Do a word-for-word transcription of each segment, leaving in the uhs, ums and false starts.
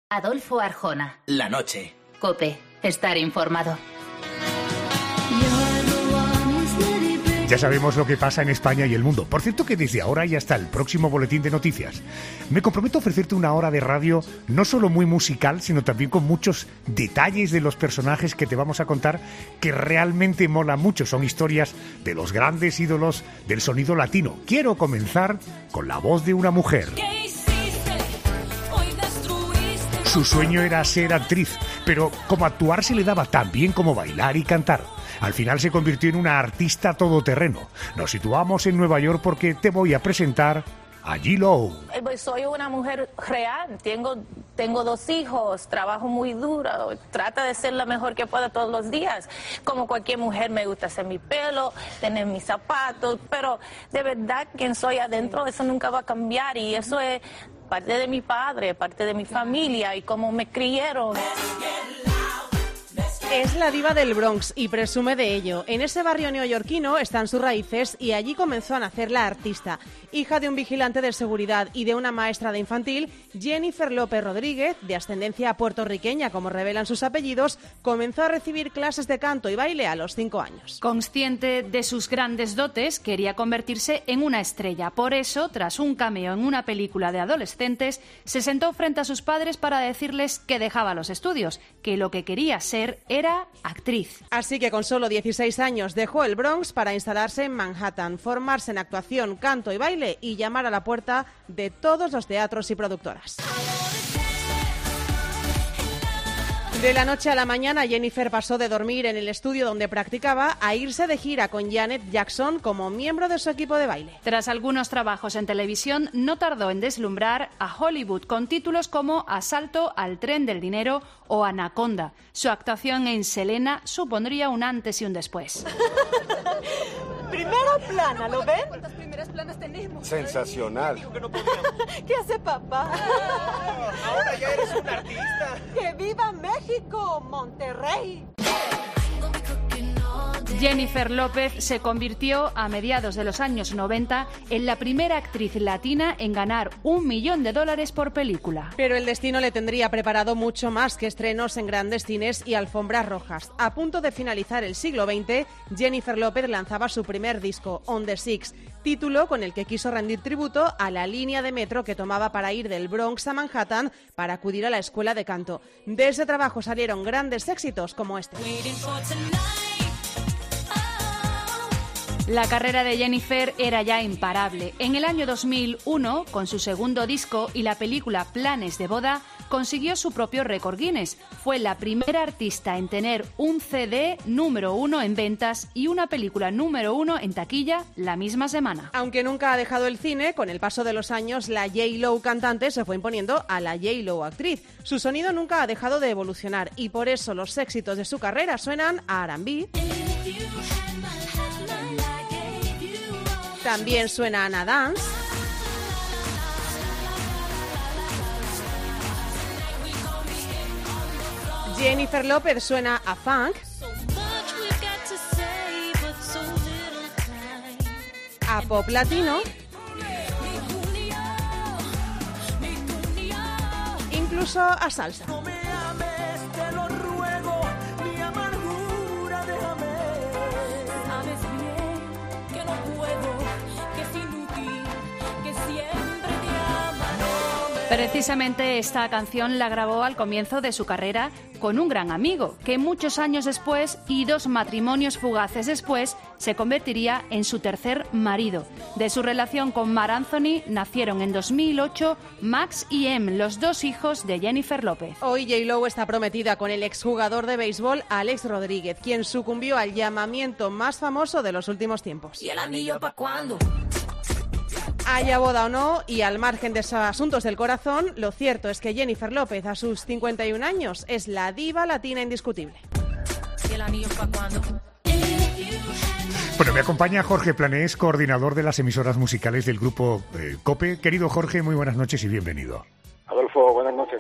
Adolfo Arjona. La noche. COPE. Estar informado. Ya sabemos lo que pasa en España y el mundo. Por cierto que desde ahora y hasta el próximo boletín de noticias, me comprometo a ofrecerte una hora de radio no solo muy musical, sino también con muchos detalles de los personajes que te vamos a contar que realmente mola mucho. Son historias de los grandes ídolos del sonido latino. Quiero comenzar con la voz de una mujer. Su sueño era ser actriz, pero como actuar se le daba tan bien como bailar y cantar. Al final se convirtió en una artista todoterreno. Nos situamos en Nueva York porque te voy a presentar a J-Lo. Soy una mujer real, tengo, tengo dos hijos, trabajo muy duro, trato de ser la mejor que pueda todos los días. Como cualquier mujer me gusta hacer mi pelo, tener mis zapatos, pero de verdad quien soy adentro, eso nunca va a cambiar y eso es parte de mi padre, parte de mi familia y cómo me criaron. Es la diva del Bronx y presume de ello. En ese barrio neoyorquino están sus raíces y allí comenzó a nacer la artista. Hija de un vigilante de seguridad y de una maestra de infantil, Jennifer López Rodríguez, de ascendencia puertorriqueña como revelan sus apellidos, comenzó a recibir clases de canto y baile a los cinco años. Consciente de sus grandes dotes, quería convertirse en una estrella. Por eso, tras un cameo en una película de adolescentes, se sentó frente a sus padres para decirles que dejaba los estudios, que lo que quería ser era Era actriz. Así que con solo dieciséis años dejó el Bronx para instalarse en Manhattan, formarse en actuación, canto y baile y llamar a la puerta de todos los teatros y productoras. De la noche a la mañana, Jennifer pasó de dormir en el estudio donde practicaba a irse de gira con Janet Jackson como miembro de su equipo de baile. Tras algunos trabajos en televisión, no tardó en deslumbrar a Hollywood con títulos como Asalto al tren del dinero o Anaconda. Su actuación en Selena supondría un antes y un después. Primera plana, ¿lo ven? ¿Cuántas primeras planas tenemos? Sensacional. ¿Qué hace papá? Ahora ya eres un artista. ¡Que viva México, Monterrey! Jennifer López se convirtió a mediados de los años noventa en la primera actriz latina en ganar un millón de dólares por película. Pero el destino le tendría preparado mucho más que estrenos en grandes cines y alfombras rojas. A punto de finalizar el siglo veinte, Jennifer López lanzaba su primer disco, On the Six, título con el que quiso rendir tributo a la línea de metro que tomaba para ir del Bronx a Manhattan para acudir a la escuela de canto. De ese trabajo salieron grandes éxitos como este. La carrera de Jennifer era ya imparable. En el año dos mil uno, con su segundo disco y la película Planes de boda, consiguió su propio récord Guinness. Fue la primera artista en tener un C D número uno en ventas y una película número uno en taquilla la misma semana. Aunque nunca ha dejado el cine, con el paso de los años la J-Lo cantante se fue imponiendo a la J-Lo actriz. Su sonido nunca ha dejado de evolucionar y por eso los éxitos de su carrera suenan a R and B. También suena a Anna Dance. Jennifer López suena a funk. A pop latino. Incluso a salsa. Precisamente esta canción la grabó al comienzo de su carrera con un gran amigo, que muchos años después y dos matrimonios fugaces después se convertiría en su tercer marido. De su relación con Marc Anthony nacieron en dos mil ocho Max y Em, los dos hijos de Jennifer López. Hoy J-Lo está prometida con el exjugador de béisbol Alex Rodríguez, quien sucumbió al llamamiento más famoso de los últimos tiempos. ¿Y el anillo pa' cuándo? Haya boda o no, y al margen de esos asuntos del corazón, lo cierto es que Jennifer López, a sus cincuenta y un años, es la diva latina indiscutible. ¿Y el anillo pa' cuándo? Bueno, me acompaña Jorge Planés, coordinador de las emisoras musicales del grupo eh, COPE. Querido Jorge, muy buenas noches y bienvenido. Adolfo, buenas noches.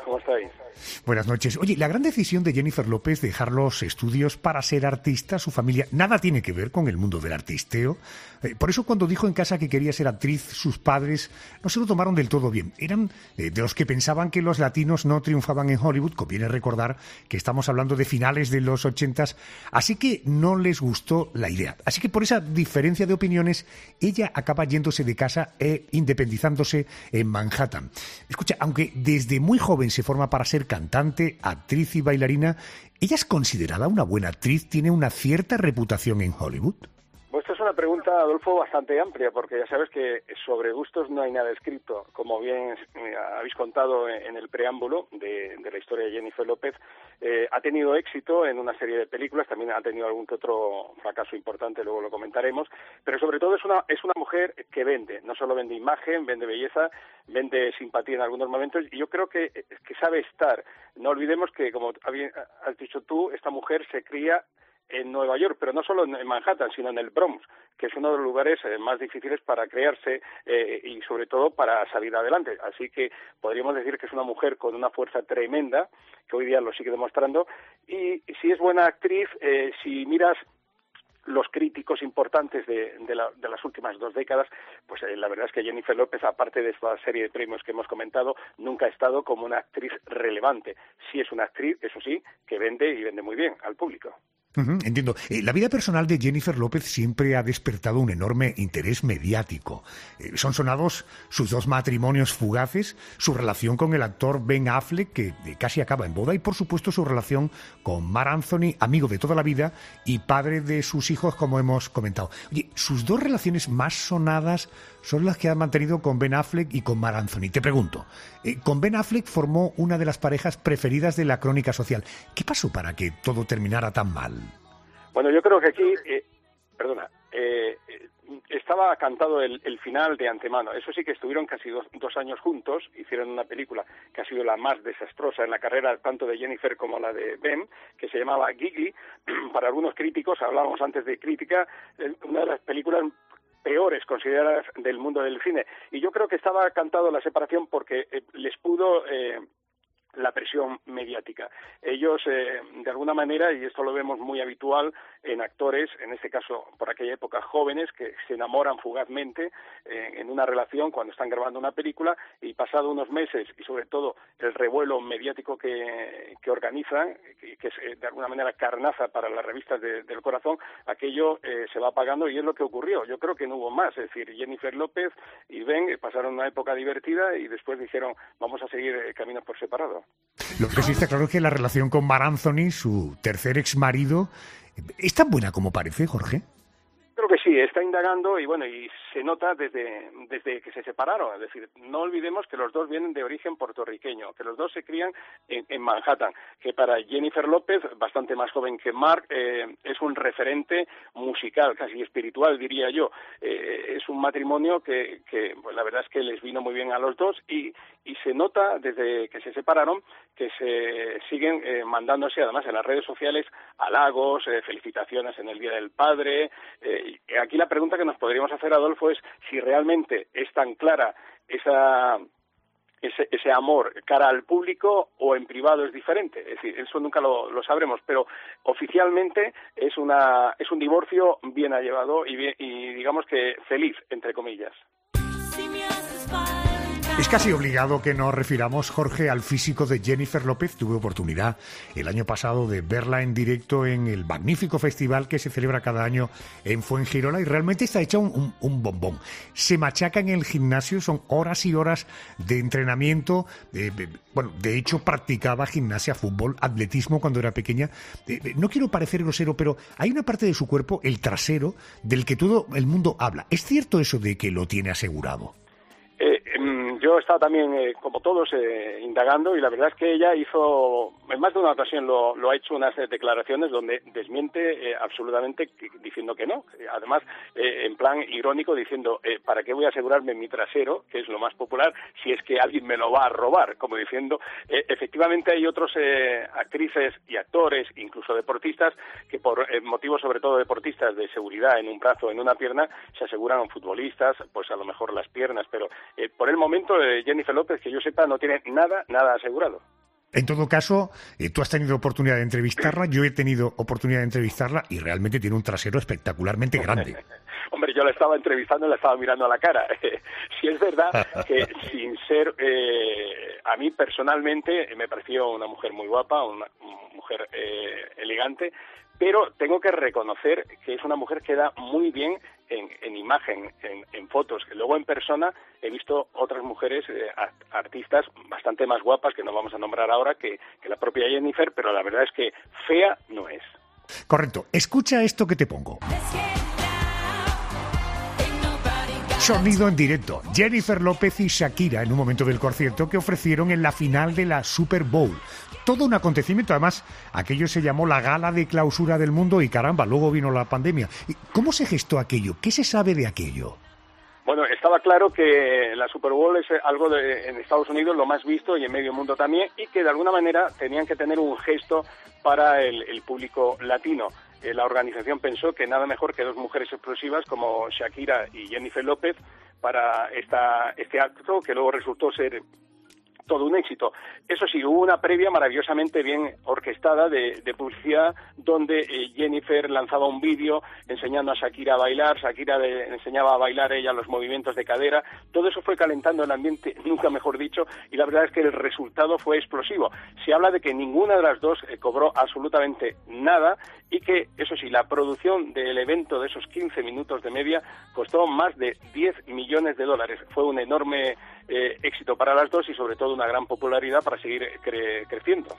¿cómo estáis? Buenas noches. Oye, la gran decisión de Jennifer López de dejar los estudios para ser artista, su familia, nada tiene que ver con el mundo del artisteo. Eh, por eso cuando dijo en casa que quería ser actriz, sus padres no se lo tomaron del todo bien. Eran eh, de los que pensaban que los latinos no triunfaban en Hollywood. Conviene recordar que estamos hablando de finales de los ochentas, así que no les gustó la idea. Así que por esa diferencia de opiniones, ella acaba yéndose de casa e independizándose en Manhattan. Escucha, aunque desde muy joven se forma para ser cantante, actriz y bailarina, ¿ella es considerada una buena actriz? ¿Tiene una cierta reputación en Hollywood? Pues esta es una pregunta, Adolfo, bastante amplia, porque ya sabes que sobre gustos no hay nada escrito. Como bien eh, habéis contado en el preámbulo de, de la historia de Jennifer López, eh, ha tenido éxito en una serie de películas, también ha tenido algún que otro fracaso importante, luego lo comentaremos, pero sobre todo es una es una mujer que vende, no solo vende imagen, vende belleza, vende simpatía en algunos momentos, y yo creo que, que sabe estar. No olvidemos que, como has dicho tú, esta mujer se cría en Nueva York, pero no solo en Manhattan, sino en el Bronx, que es uno de los lugares eh, más difíciles para crearse eh, y sobre todo para salir adelante. Así que podríamos decir que es una mujer con una fuerza tremenda, que hoy día lo sigue demostrando, y si es buena actriz, eh, si miras los críticos importantes de, de, la, de las últimas dos décadas, pues eh, la verdad es que Jennifer López, aparte de esta serie de premios que hemos comentado, nunca ha estado como una actriz relevante. Sí es una actriz, eso sí, que vende y vende muy bien al público. Uh-huh, entiendo. Eh, la vida personal de Jennifer López siempre ha despertado un enorme interés mediático. Eh, son sonados sus dos matrimonios fugaces, su relación con el actor Ben Affleck, que eh, casi acaba en boda, y por supuesto su relación con Marc Anthony, amigo de toda la vida y padre de sus hijos, como hemos comentado. Oye, sus dos relaciones más sonadas son las que ha mantenido con Ben Affleck y con Marc Anthony. Te pregunto, eh, con Ben Affleck formó una de las parejas preferidas de la crónica social. ¿Qué pasó para que todo terminara tan mal? Bueno, yo creo que aquí, eh, perdona, eh, estaba cantado el, el final de antemano. Eso sí, que estuvieron casi dos, dos años juntos, hicieron una película que ha sido la más desastrosa en la carrera tanto de Jennifer como la de Ben, que se llamaba Gigli. Para algunos críticos, hablábamos antes de crítica, una de las películas peores consideradas del mundo del cine. Y yo creo que estaba cantado la separación porque eh, les pudo Eh, la presión mediática. Ellos, eh, de alguna manera, y esto lo vemos muy habitual en actores, en este caso por aquella época jóvenes, que se enamoran fugazmente eh, en una relación cuando están grabando una película, y pasado unos meses, y sobre todo el revuelo mediático que, que organizan, que, que es eh, de alguna manera carnaza para las revistas de, del corazón, aquello eh, se va apagando, y es lo que ocurrió. Yo creo que no hubo más, es decir, Jennifer López y Ben eh, pasaron una época divertida y después dijeron, vamos a seguir eh, caminos por separado. Lo que sí está claro es que la relación con Marc Anthony, su tercer exmarido, ¿es tan buena como parece, Jorge? Creo que sí, está indagando y bueno, y se nota desde, desde que se separaron. Es decir, no olvidemos que los dos vienen de origen puertorriqueño, que los dos se crían en, en Manhattan, que para Jennifer López, bastante más joven que Marc, eh, es un referente musical, casi espiritual, diría yo. Eh, es un matrimonio que, que pues, la verdad es que les vino muy bien a los dos, y, y se nota desde que se separaron que se siguen eh, mandándose, además en las redes sociales, halagos, eh, felicitaciones en el Día del Padre. Eh, aquí la pregunta que nos podríamos hacer, Adolfo, es si realmente es tan clara esa ese, ese amor cara al público o en privado es diferente. Es decir, eso nunca lo, lo sabremos, pero oficialmente es una es un divorcio bien llevado y, bien, y digamos que feliz, entre comillas. Es casi obligado que nos refiramos, Jorge, al físico de Jennifer López. Tuve oportunidad el año pasado de verla en directo en el magnífico festival que se celebra cada año en Fuengirola, y realmente está hecha un, un, un bombón. Se machaca en el gimnasio, son horas y horas de entrenamiento. Eh, bueno, de hecho practicaba gimnasia, fútbol, atletismo cuando era pequeña. Eh, no quiero parecer grosero, pero hay una parte de su cuerpo, el trasero, del que todo el mundo habla. ¿Es cierto eso de que lo tiene asegurado? Eh, yo he estado también, eh, como todos, eh, indagando, y la verdad es que ella hizo, en más de una ocasión lo, lo ha hecho, unas eh, declaraciones donde desmiente eh, absolutamente diciendo que no. Además, eh, en plan irónico, diciendo, eh, ¿para qué voy a asegurarme mi trasero, que es lo más popular, si es que alguien me lo va a robar? Como diciendo, eh, efectivamente hay otros eh, actrices y actores, incluso deportistas, que por eh, motivos sobre todo deportistas de seguridad en un brazo o en una pierna, se aseguran futbolistas, pues a lo mejor las piernas, pero eh, por el momento eh, Jennifer López, que yo sepa, no tiene nada, nada asegurado. En todo caso, eh, tú has tenido oportunidad de entrevistarla, yo he tenido oportunidad de entrevistarla y realmente tiene un trasero espectacularmente grande. Hombre, yo la estaba entrevistando y la estaba mirando a la cara. Sí es verdad que sin ser... Eh, a mí personalmente me pareció una mujer muy guapa, una mujer eh, elegante, pero tengo que reconocer que es una mujer que da muy bien en, en imagen, en, en fotos. Luego en persona he visto otras mujeres, eh, artistas bastante más guapas, que no vamos a nombrar ahora, que, que la propia Jennifer, pero la verdad es que fea no es. Correcto. Escucha esto que te pongo. Sonido en directo. Jennifer López y Shakira en un momento del concierto que ofrecieron en la final de la Super Bowl. Todo un acontecimiento. Además, aquello se llamó la gala de clausura del mundo y caramba, luego vino la pandemia. ¿Cómo se gestó aquello? ¿Qué se sabe de aquello? Bueno, estaba claro que la Super Bowl es algo de, en Estados Unidos lo más visto y en medio mundo también, y que de alguna manera tenían que tener un gesto para el, el público latino. Eh, la organización pensó que nada mejor que dos mujeres explosivas como Shakira y Jennifer López para esta, este acto, que luego resultó ser todo un éxito. Eso sí, hubo una previa maravillosamente bien orquestada de, de publicidad donde eh, Jennifer lanzaba un vídeo enseñando a Shakira a bailar, Shakira le enseñaba a bailar ella los movimientos de cadera. Todo eso fue calentando el ambiente, nunca mejor dicho, y la verdad es que el resultado fue explosivo. Se habla de que ninguna de las dos eh, cobró absolutamente nada y que, eso sí, la producción del evento de esos quince minutos de media costó más de diez millones de dólares. Fue un enorme eh, éxito para las dos y sobre todo una gran popularidad para seguir cre- creciendo.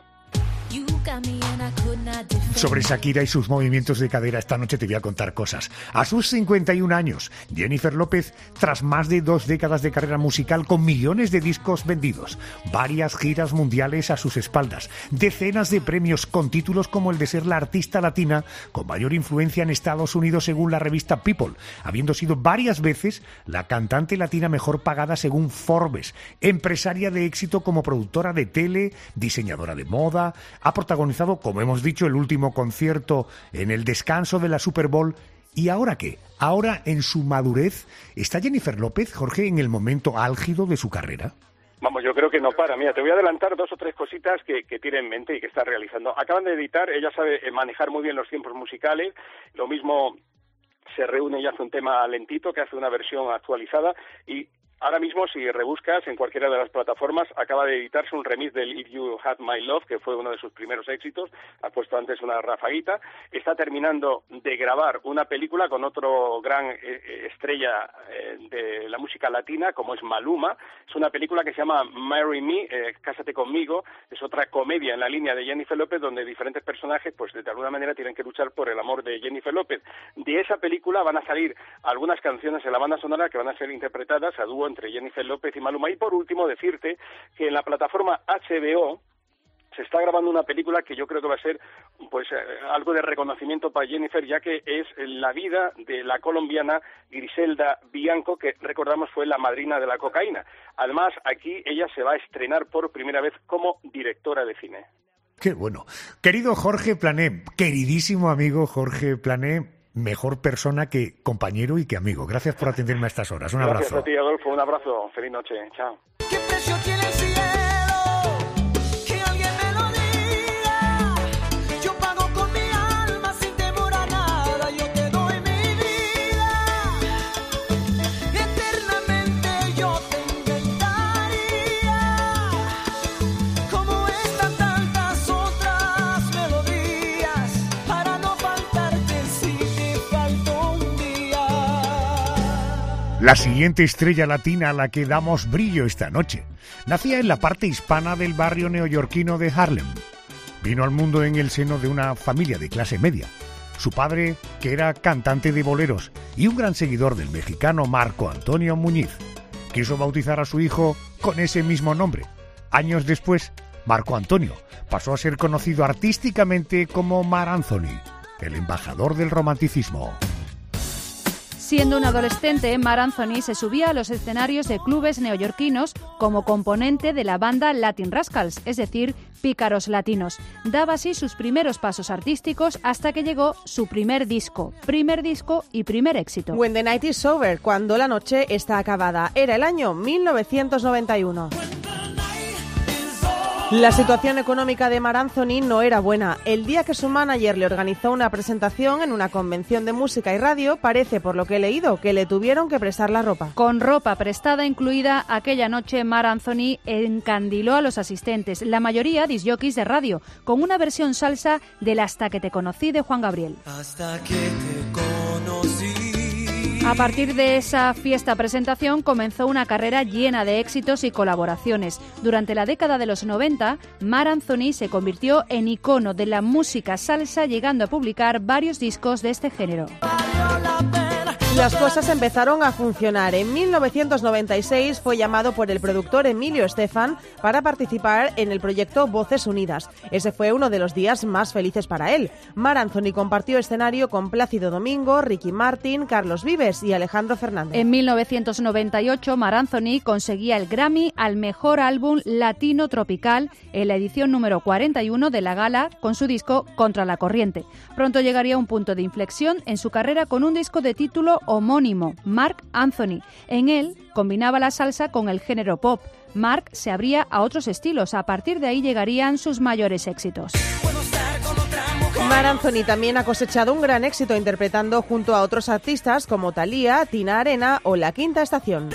Sobre Shakira y sus movimientos de cadera esta noche te voy a contar cosas. A sus cincuenta y un años, Jennifer López, tras más de dos décadas de carrera musical con millones de discos vendidos, varias giras mundiales a sus espaldas, decenas de premios con títulos como el de ser la artista latina con mayor influencia en Estados Unidos según la revista People, habiendo sido varias veces la cantante latina mejor pagada según Forbes, empresaria de éxito como productora de tele, diseñadora de moda, ha protagonizado, como hemos dicho, el último concierto en el descanso de la Super Bowl. ¿Y ahora qué? Ahora, en su madurez, ¿está Jennifer López, Jorge, en el momento álgido de su carrera? Vamos, yo creo que no para. Mira, te voy a adelantar dos o tres cositas que, que tiene en mente y que está realizando. Acaban de editar, ella sabe manejar muy bien los tiempos musicales, lo mismo se reúne y hace un tema lentito, que hace una versión actualizada, y ahora mismo, si rebuscas en cualquiera de las plataformas, acaba de editarse un remix del If You Had My Love, que fue uno de sus primeros éxitos. Ha puesto antes una rafaguita. Está terminando de grabar una película con otro gran eh, estrella eh, de la música latina, como es Maluma. Es una película que se llama Marry Me, eh, Cásate Conmigo. Es otra comedia en la línea de Jennifer López, donde diferentes personajes, pues de alguna manera, tienen que luchar por el amor de Jennifer López. De esa película van a salir algunas canciones en la banda sonora que van a ser interpretadas a dúo entre Jennifer López y Maluma. Y por último decirte que en la plataforma H B O se está grabando una película que yo creo que va a ser pues eh, algo de reconocimiento para Jennifer, ya que es la vida de la colombiana Griselda Bianco, que recordamos fue la madrina de la cocaína. Además, aquí ella se va a estrenar por primera vez como directora de cine. Qué bueno. Querido Jorge Plané, queridísimo amigo Jorge Plané, mejor persona que compañero y que amigo. Gracias por atenderme a estas horas. Un Gracias abrazo. Gracias a ti, Adolfo. Un abrazo. Feliz noche. Chao. ¿Qué precio tiene el cielo? Que alguien me lo diga. Yo pago con mi alma sin temor a nada. Yo te doy mi vida. Eternamente yo te inventaría. Como estas tantas otras melodías. Para no faltarte si te faltó un día. La siguiente estrella latina a la que damos brillo esta noche nacía en la parte hispana del barrio neoyorquino de Harlem. Vino al mundo en el seno de una familia de clase media. Su padre, que era cantante de boleros y un gran seguidor del mexicano Marco Antonio Muñiz, quiso bautizar a su hijo con ese mismo nombre. Años después, Marco Antonio pasó a ser conocido artísticamente como Mar Anthony, el embajador del romanticismo. Siendo un adolescente, Mar Anthony se subía a los escenarios de clubes neoyorquinos como componente de la banda Latin Rascals, es decir, Pícaros Latinos. Daba así sus primeros pasos artísticos hasta que llegó su primer disco, primer disco y primer éxito. When the Night is Over, cuando la noche está acabada. Era el año mil novecientos noventa y uno. When the night is over. La situación económica de Mar Anthony no era buena. El día que su manager le organizó una presentación en una convención de música y radio, parece, por lo que he leído, que le tuvieron que prestar la ropa. Con ropa prestada incluida, aquella noche Mar Anthony encandiló a los asistentes, la mayoría disjockeys de radio, con una versión salsa del Hasta que te conocí de Juan Gabriel. Hasta que te conocí. A partir de esa fiesta presentación comenzó una carrera llena de éxitos y colaboraciones. Durante la década de los noventa, Mar Anthony se convirtió en icono de la música salsa, llegando a publicar varios discos de este género. Las cosas empezaron a funcionar. En mil novecientos noventa y seis fue llamado por el productor Emilio Estefan para participar en el proyecto Voces Unidas. Ese fue uno de los días más felices para él. Mar Anthony compartió escenario con Plácido Domingo, Ricky Martin, Carlos Vives y Alejandro Fernández. En mil novecientos noventa y ocho, Mar Anthony conseguía el Grammy al mejor álbum latino tropical en la edición número cuarenta y uno de la gala con su disco Contra la Corriente. Pronto llegaría un punto de inflexión en su carrera con un disco de título homónimo, Marc Anthony. En él combinaba la salsa con el género pop. Marc se abría a otros estilos. A partir de ahí llegarían sus mayores éxitos. Mar Anthony también ha cosechado un gran éxito interpretando junto a otros artistas como Thalía, Tina Arena o La Quinta Estación.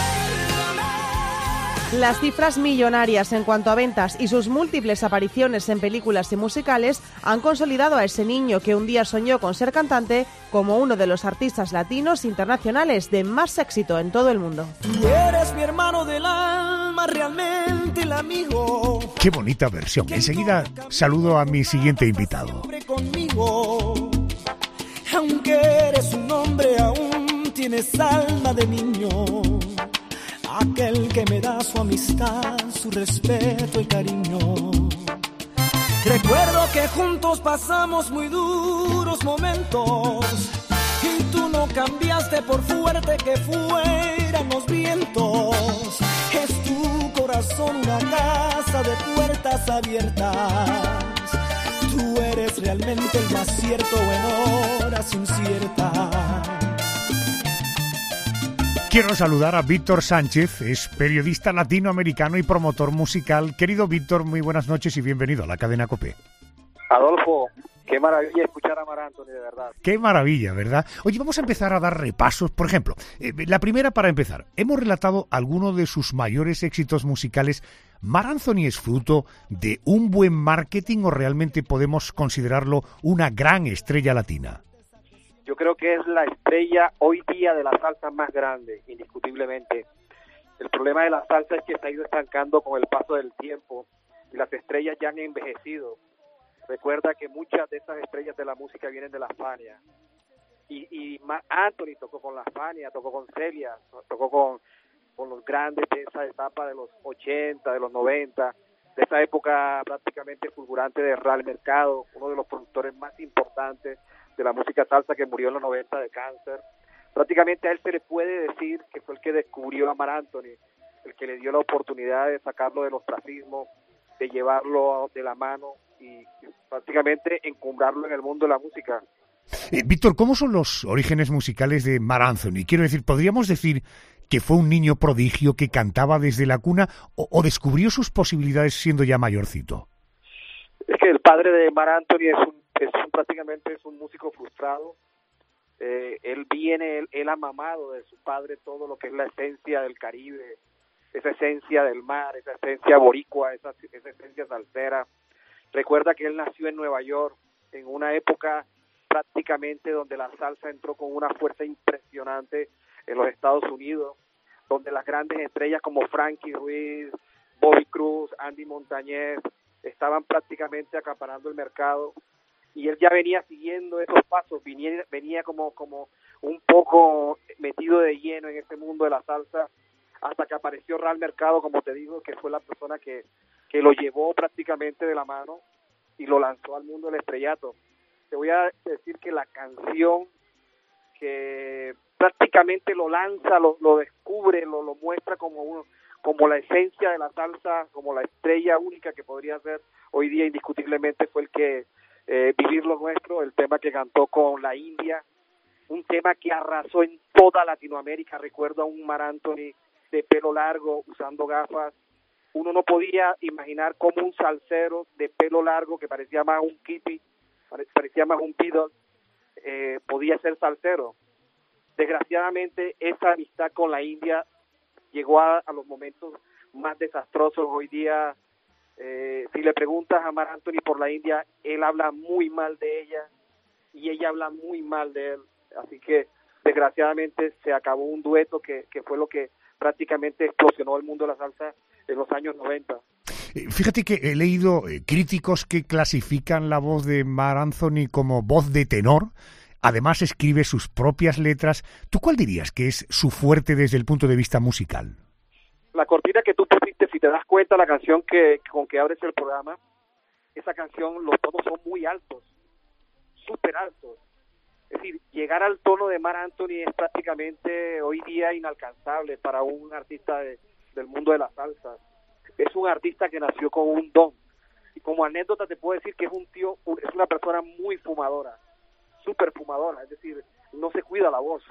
Las cifras millonarias en cuanto a ventas y sus múltiples apariciones en películas y musicales han consolidado a ese niño que un día soñó con ser cantante como uno de los artistas latinos internacionales de más éxito en todo el mundo. Tú eres mi hermano del alma, realmente el amigo. Qué bonita versión. Enseguida saludo a mi siguiente invitado. Conmigo, aunque eres un hombre, aún tienes alma de niño. Aquel que me da su amistad, su respeto y cariño. Recuerdo que juntos pasamos muy duros momentos y tú no cambiaste por fuerte que fueran los vientos. Es tu corazón una casa de puertas abiertas. Tú eres realmente el más cierto en horas inciertas. Quiero saludar a Víctor Sánchez, es periodista latinoamericano y promotor musical. Querido Víctor, muy buenas noches y bienvenido a la cadena COPE. Adolfo, qué maravilla escuchar a Mar Anthony, de verdad. Qué maravilla, ¿verdad? Oye, vamos a empezar a dar repasos. Por ejemplo, eh, la primera para empezar. Hemos relatado algunos de sus mayores éxitos musicales. ¿Mar Anthony es fruto de un buen marketing o realmente podemos considerarlo una gran estrella latina? Yo creo que es la estrella hoy día de la salsa más grande, indiscutiblemente. El problema de la salsa es que se ha ido estancando con el paso del tiempo y las estrellas ya han envejecido. Recuerda que muchas de esas estrellas de la música vienen de la Fania. Y, y Anthony tocó con la Fania, tocó con Celia, tocó con, con los grandes de esa etapa de los ochenta, de los noventa, de esa época prácticamente fulgurante de Ral Mercado, uno de los productores más importantes de la música salsa que murió en los noventa de cáncer. Prácticamente a él se le puede decir que fue el que descubrió a Mar Anthony, el que le dio la oportunidad de sacarlo del ostracismo, de llevarlo de la mano y prácticamente encumbrarlo en el mundo de la música. Eh, Víctor, ¿cómo son los orígenes musicales de Mar Anthony? Quiero decir, ¿podríamos decir que fue un niño prodigio que cantaba desde la cuna o, o descubrió sus posibilidades siendo ya mayorcito? Es que el padre de Mar Anthony es un Es un, prácticamente es un músico frustrado. Eh, él viene, él, él ha mamado de su padre todo lo que es la esencia del Caribe, esa esencia del mar, esa esencia boricua, esa, esa esencia salsera. Recuerda que él nació en Nueva York, en una época prácticamente donde la salsa entró con una fuerza impresionante en los Estados Unidos, donde las grandes estrellas como Frankie Ruiz, Bobby Cruz, Andy Montañez, estaban prácticamente acaparando el mercado. Y él ya venía siguiendo esos pasos, venía, venía como, como un poco metido de lleno en este mundo de la salsa, hasta que apareció Ral Mercado, como te digo, que fue la persona que, que lo llevó prácticamente de la mano y lo lanzó al mundo del estrellato. Te voy a decir que la canción que prácticamente lo lanza, lo, lo descubre, lo, lo muestra como, uno, como la esencia de la salsa, como la estrella única que podría ser hoy día indiscutiblemente, fue el que Eh, Vivir lo Nuestro, el tema que cantó con la India, un tema que arrasó en toda Latinoamérica. Recuerdo a un Mar Anthony de pelo largo, usando gafas, uno no podía imaginar cómo un salsero de pelo largo que parecía más un kippy, parecía más un Beatle, eh, podía ser salsero. Desgraciadamente esa amistad con la India llegó a, a los momentos más desastrosos. Hoy día, eh, si le preguntas a Marc Anthony por la India, él habla muy mal de ella y ella habla muy mal de él. Así que desgraciadamente se acabó un dueto que, que fue lo que prácticamente explosionó el mundo de la salsa en los años noventa. Fíjate que he leído eh, críticos que clasifican la voz de Marc Anthony como voz de tenor. Además escribe sus propias letras. ¿Tú cuál dirías que es su fuerte desde el punto de vista musical? La cortina que tú pusiste, si te das cuenta, la canción que con que abres el programa, esa canción, los tonos son muy altos, súper altos. Es decir, llegar al tono de Marc Anthony es prácticamente hoy día inalcanzable para un artista de, del mundo de la salsa. Es un artista que nació con un don. Y como anécdota te puedo decir que es un tío, es una persona muy fumadora, súper fumadora, es decir, no se cuida la voz.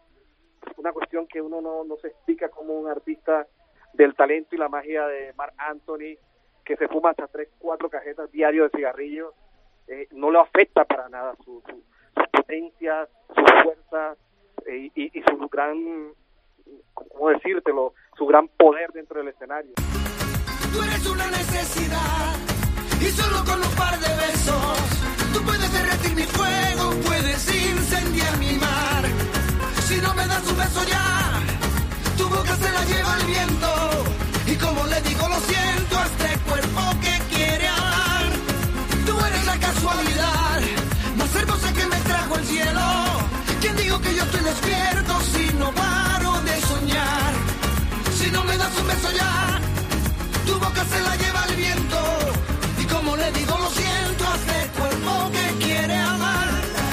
Es una cuestión que uno no, no se explica como un artista del talento y la magia de Marc Anthony, que se fuma hasta tres, cuatro cajetas diarios de cigarrillos, eh, no le afecta para nada su, su, su potencia, su fuerza eh, y, y su gran, ¿cómo decírtelo?, su gran poder dentro del escenario. Tú eres una necesidad y solo con un par de besos tú puedes derretir mi fuego, puedes incendiar mi mar. Si no me das un beso ya, tu boca se la lleva el viento. Y como le digo lo siento a este cuerpo que quiere amar. Tú eres la casualidad más hermosa que me trajo el cielo. ¿Quién dijo que yo estoy despierto si no paro de soñar? Si no me das un beso ya, tu boca se la lleva el viento. Y como le digo lo siento a este cuerpo que quiere amar.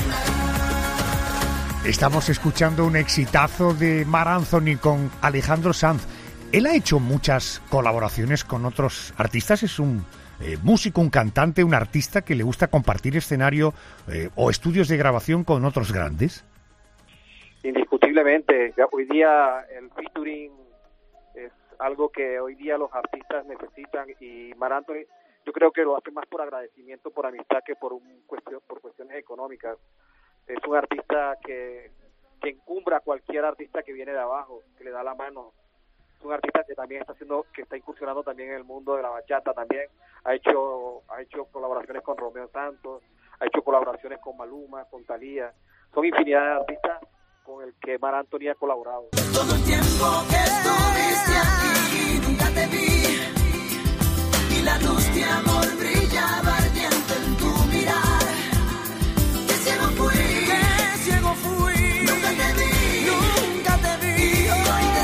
Estamos escuchando un exitazo de Marc Anthony con Alejandro Sanz. Él ha hecho muchas colaboraciones con otros artistas, es un eh, músico, un cantante, un artista que le gusta compartir escenario eh, o estudios de grabación con otros grandes. Indiscutiblemente, hoy día el featuring es algo que hoy día los artistas necesitan y Marc Anthony yo creo que lo hace más por agradecimiento, por amistad que por un cuestión, por cuestiones económicas. Es un artista que, que encumbra a cualquier artista que viene de abajo, que le da la mano. Es un artista que también está haciendo, que está incursionando también en el mundo de la bachata también. Ha hecho, ha hecho colaboraciones con Romeo Santos, ha hecho colaboraciones con Maluma, con Thalía. Son infinidad de artistas con el que Marc Anthony ha colaborado. Todo el tiempo que estuviste aquí nunca te vi y la luz de amor brillaba ardiente en tu mirar. Que ciego fui, que ciego fui, nunca te vi, nunca te vi. Hoy te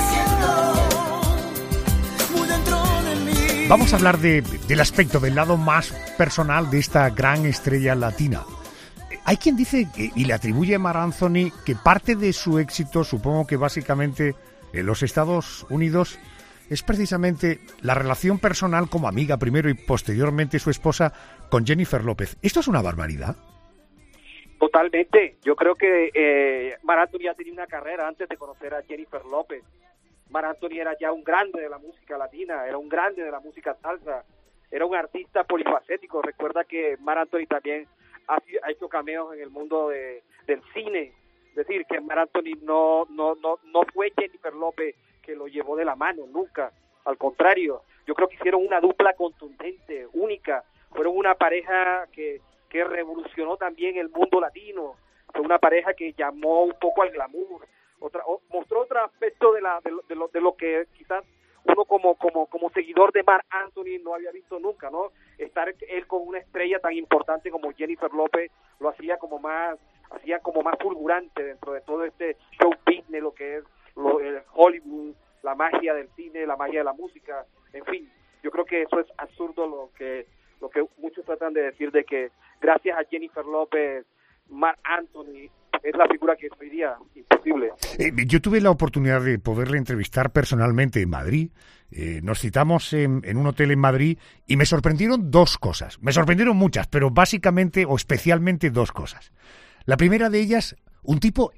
siento muy dentro de mí. Vamos a hablar de, del aspecto, del lado más personal de esta gran estrella latina. Hay quien dice, y le atribuye a Marc Anthony, que parte de su éxito, supongo que básicamente en los Estados Unidos, es precisamente la relación personal como amiga primero y posteriormente su esposa con Jennifer López. ¿Esto es una barbaridad? Totalmente. Yo creo que eh, Marc Anthony ya tenía una carrera antes de conocer a Jennifer López. Marc Anthony era ya un grande de la música latina, era un grande de la música salsa, era un artista polifacético. Recuerda que Marc Anthony también ha hecho cameos en el mundo de, del cine. Es decir, que Marc Anthony no, no, no, no fue Jennifer López que lo llevó de la mano, nunca. Al contrario, yo creo que hicieron una dupla contundente, única. Fueron una pareja que, que revolucionó también el mundo latino. Fue una pareja que llamó un poco al glamour. Otra, o, mostró otro aspecto de, la, de, lo, de, lo, de lo que quizás uno como como como seguidor de Marc Anthony no había visto nunca, ¿no? Estar él con una estrella tan importante como Jennifer López lo hacía como más hacía como más fulgurante dentro de todo este show business, lo que es lo, el Hollywood, la magia del cine, la magia de la música, en fin. Yo creo que eso es absurdo lo que lo que muchos tratan de decir, de que gracias a Jennifer López, Marc Anthony es la figura que es hoy día. Imposible. Eh, yo tuve la oportunidad de poderle entrevistar personalmente en Madrid. Eh, nos citamos en, en un hotel en Madrid y me sorprendieron dos cosas. Me sorprendieron muchas, pero básicamente o especialmente dos cosas. La primera de ellas, un tipo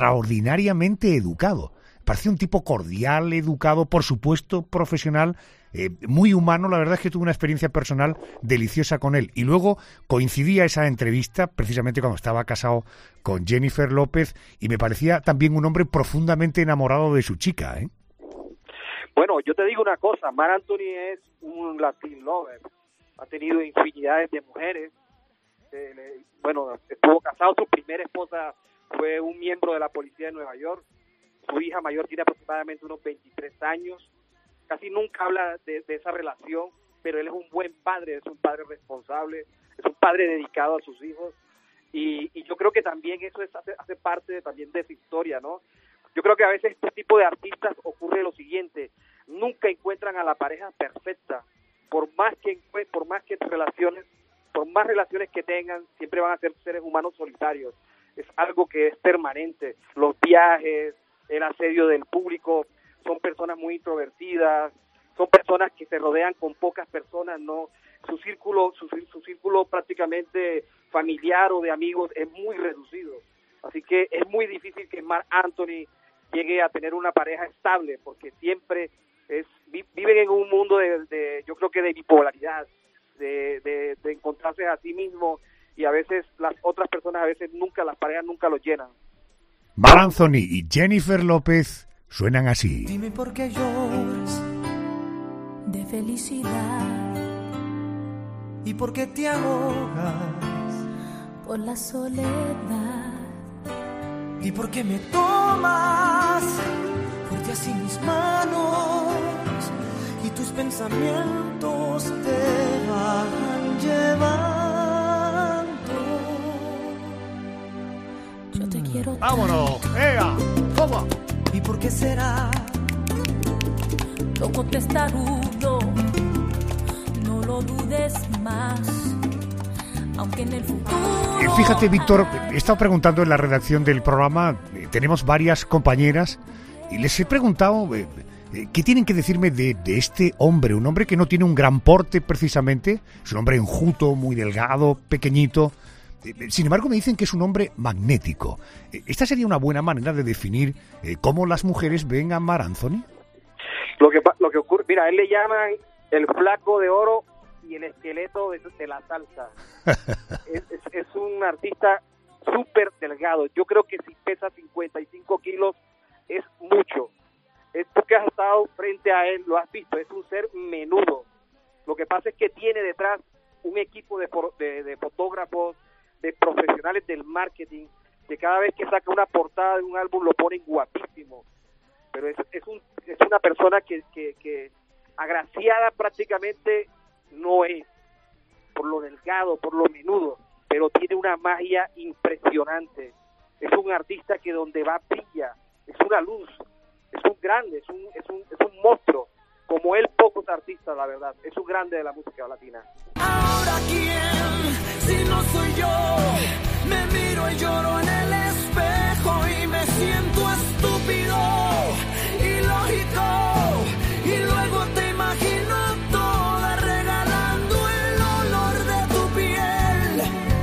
extraordinariamente educado. Parecía un tipo cordial, educado, por supuesto, profesional. eh, muy humano. La verdad es que tuve una experiencia personal deliciosa con él. Y luego coincidía esa entrevista precisamente cuando estaba casado con Jennifer López y me parecía también un hombre profundamente enamorado de su chica, ¿eh? Bueno, yo te digo una cosa, Marc Anthony es un Latin lover, ha tenido infinidades de mujeres, eh, le, bueno, estuvo casado, su primera esposa fue un miembro de la policía de Nueva York, su hija mayor tiene aproximadamente unos veintitrés años, casi nunca habla de, de esa relación, pero él es un buen padre, es un padre responsable, es un padre dedicado a sus hijos, y, y yo creo que también eso es, hace, hace parte de, también de su historia, ¿no? Yo creo que a veces este tipo de artistas ocurre lo siguiente, nunca encuentran a la pareja perfecta, por más que por más que relaciones, por más relaciones que tengan, siempre van a ser seres humanos solitarios. Es algo que es permanente. Los viajes, el asedio del público, son personas muy introvertidas, son personas que se rodean con pocas personas, no, su círculo, su, su círculo prácticamente familiar o de amigos es muy reducido. Así que es muy difícil que Marc Anthony llegue a tener una pareja estable, porque siempre es viven en un mundo de, de yo creo que de bipolaridad, de, de, de encontrarse a sí mismo, y a veces las otras personas, a veces nunca, las parejas nunca lo llenan. Marc Anthony y Jennifer López suenan así. Dime por qué lloras de felicidad y por qué te ahogas por la soledad. ¿Y por qué me tomas fuerte así mis manos y tus pensamientos te van llevando? Yo te quiero. ¡Vámonos! ¡Ea! ¡Toma! ¿Y por qué será? Loco testarudo, no lo dudes más. Aunque en el futuro... Fíjate, Víctor, he estado preguntando en la redacción del programa, eh, tenemos varias compañeras, y les he preguntado eh, eh, qué tienen que decirme de, de este hombre, un hombre que no tiene un gran porte precisamente, es un hombre enjuto, muy delgado, pequeñito, eh, sin embargo me dicen que es un hombre magnético. Eh, ¿Esta sería una buena manera de definir eh, cómo las mujeres ven a Marc Anthony? Lo que, lo que ocurre, mira, él le llaman el flaco de oro y el esqueleto de, de la salsa. es, es, es un artista súper delgado. Yo creo que si pesa cincuenta y cinco kilos es mucho. Es porque has estado frente a él, lo has visto, es un ser menudo. Lo que pasa es que tiene detrás un equipo de, de, de fotógrafos, de profesionales del marketing, que cada vez que saca una portada de un álbum lo ponen guapísimo. Pero es, es, un, es una persona que, que, que agraciada prácticamente no es, por lo delgado, por lo menudo, pero tiene una magia impresionante. Es un artista que donde va brilla, es una luz, es un grande, es un, es un, es un monstruo. Como él, pocos artistas, la verdad. Es un grande de la música latina. Ahora quién, si no soy yo, me miro y lloro en el espejo y me siento estúpido, ilógico, y luego te imagino toda regalando el olor de tu piel,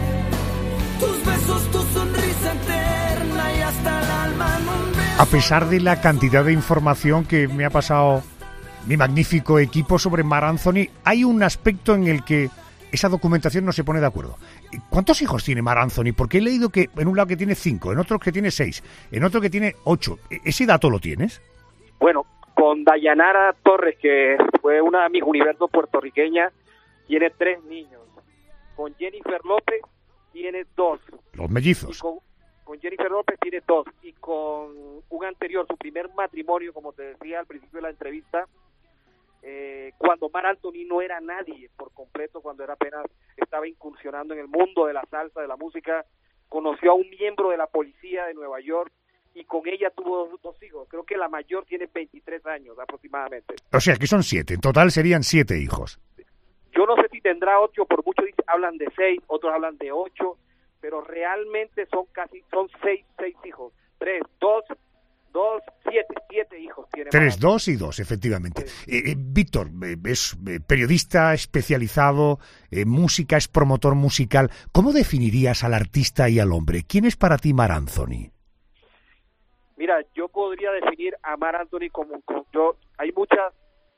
tus besos, tu sonrisa eterna y hasta el alma no me... A pesar de la cantidad de información que me ha pasado mi magnífico equipo sobre Marc Anthony, hay un aspecto en el que esa documentación no se pone de acuerdo. ¿Cuántos hijos tiene Marc Anthony? Porque he leído que en un lado que tiene cinco, en otro que tiene seis, en otro que tiene ocho. ¿Ese dato lo tienes? Bueno, con Dayanara Torres, que fue una Miss Universo puertorriqueña, tiene tres niños. Con Jennifer López tiene dos. Los mellizos. Y con, con Jennifer López tiene dos. Y con un anterior, su primer matrimonio, como te decía al principio de la entrevista, eh, cuando Marc Anthony no era nadie por completo, cuando era apenas estaba incursionando en el mundo de la salsa, de la música, conoció a un miembro de la policía de Nueva York, y con ella tuvo dos, dos hijos. Creo que la mayor tiene veintitrés años aproximadamente. O sea, que son siete. En total serían siete hijos. Yo no sé si tendrá ocho, por muchos hablan de seis, otros hablan de ocho, pero realmente son casi, son seis, seis hijos. Tres, dos, dos, siete, siete hijos tiene. Tres, dos y dos, efectivamente. Sí. Eh, eh, Víctor, eh, es eh, periodista especializado en música, es promotor musical. ¿Cómo definirías al artista y al hombre? ¿Quién es para ti Marc Anthony? Mira, yo podría definir a Marc Anthony como, como yo, hay muchas